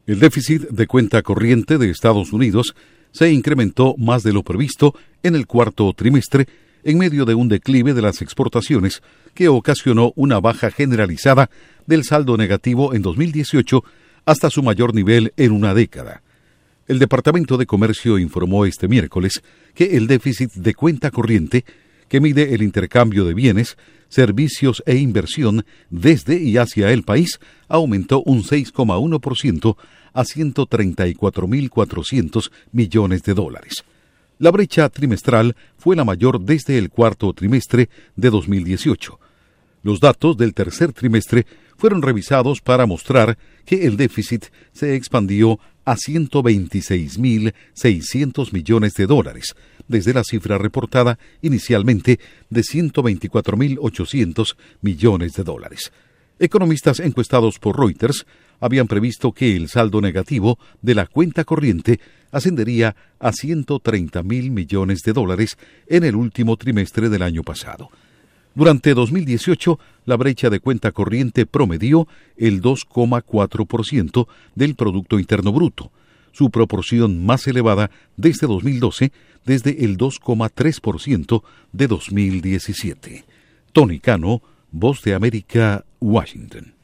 El déficit de cuenta corriente de Estados Unidos se incrementó más de lo previsto en el cuarto trimestre en medio de un declive de las exportaciones que ocasionó una baja generalizada del saldo negativo en 2018 hasta su mayor nivel en una década. El Departamento de Comercio informó este miércoles que el déficit de cuenta corriente, que mide el intercambio de bienes, servicios e inversión desde y hacia el país, aumentó un 6,1% a 134.400 millones de dólares. La brecha trimestral fue la mayor desde el cuarto trimestre de 2018. Los datos del tercer trimestre fueron revisados para mostrar que el déficit se expandió a 126.600 millones de dólares, desde la cifra reportada inicialmente de 124.800 millones de dólares. Economistas encuestados por Reuters habían previsto que el saldo negativo de la cuenta corriente ascendería a 130.000 millones de dólares en el último trimestre del año pasado. Durante 2018, la brecha de cuenta corriente promedió el 2,4% del Producto Interno Bruto, su proporción más elevada desde 2012, desde el 2,3% de 2017. Tony Cano, Voz de América, Washington.